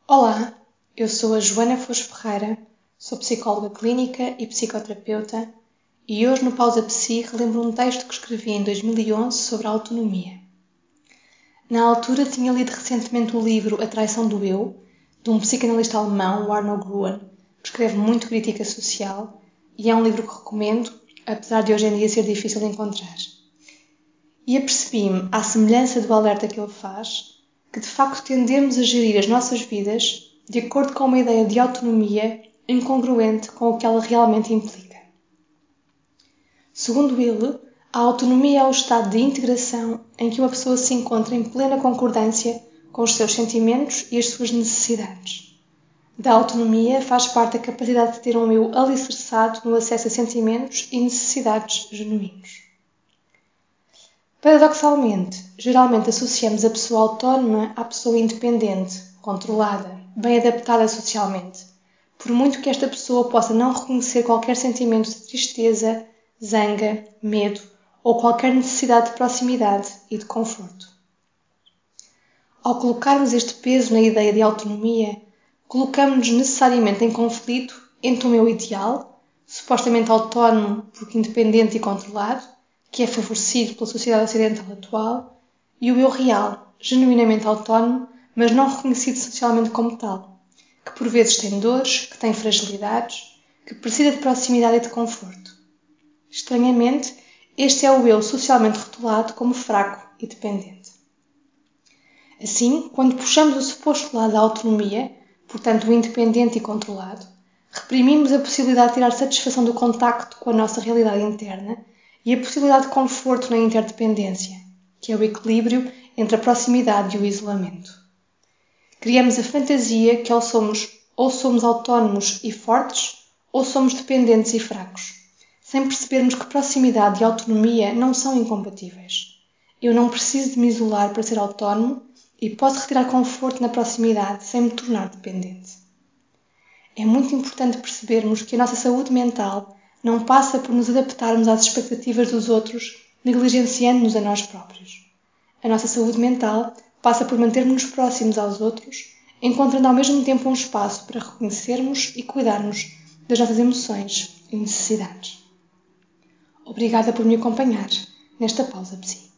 Olá, eu sou a Joana Foz Ferreira, sou psicóloga clínica e psicoterapeuta e hoje no Pausa Psi relembro um texto que escrevi em 2011 sobre a autonomia. Na altura tinha lido recentemente o livro A Traição do Eu, de um psicanalista alemão, o Arno Gruen, que escreve muito crítica social e é um livro que recomendo, apesar de hoje em dia ser difícil de encontrar. E apercebi-me, à semelhança do alerta que ele faz, que de facto tendemos a gerir as nossas vidas de acordo com uma ideia de autonomia incongruente com o que ela realmente implica. Segundo ele, a autonomia é o estado de integração em que uma pessoa se encontra em plena concordância com os seus sentimentos e as suas necessidades. Da autonomia faz parte a capacidade de ter um eu alicerçado no acesso a sentimentos e necessidades genuínos. Paradoxalmente, geralmente associamos a pessoa autónoma à pessoa independente, controlada, bem adaptada socialmente, por muito que esta pessoa possa não reconhecer qualquer sentimento de tristeza, zanga, medo ou qualquer necessidade de proximidade e de conforto. Ao colocarmos este peso na ideia de autonomia, colocamos-nos necessariamente em conflito entre o meu ideal, supostamente autónomo porque independente e controlado, que é favorecido pela sociedade ocidental atual, e o eu real, genuinamente autónomo, mas não reconhecido socialmente como tal, que por vezes tem dores, que tem fragilidades, que precisa de proximidade e de conforto. Estranhamente, este é o eu socialmente rotulado como fraco e dependente. Assim, quando puxamos o suposto lado da autonomia, portanto o independente e controlado, reprimimos a possibilidade de tirar satisfação do contacto com a nossa realidade interna e a possibilidade de conforto na interdependência, que é o equilíbrio entre a proximidade e o isolamento. Criamos a fantasia que ou somos autónomos e fortes, ou somos dependentes e fracos, sem percebermos que proximidade e autonomia não são incompatíveis. Eu não preciso de me isolar para ser autónomo e posso retirar conforto na proximidade sem me tornar dependente. É muito importante percebermos que a nossa saúde mental não passa por nos adaptarmos às expectativas dos outros, negligenciando-nos a nós próprios. A nossa saúde mental passa por mantermos-nos próximos aos outros, encontrando ao mesmo tempo um espaço para reconhecermos e cuidarmos das nossas emoções e necessidades. Obrigada por me acompanhar nesta pausa psi.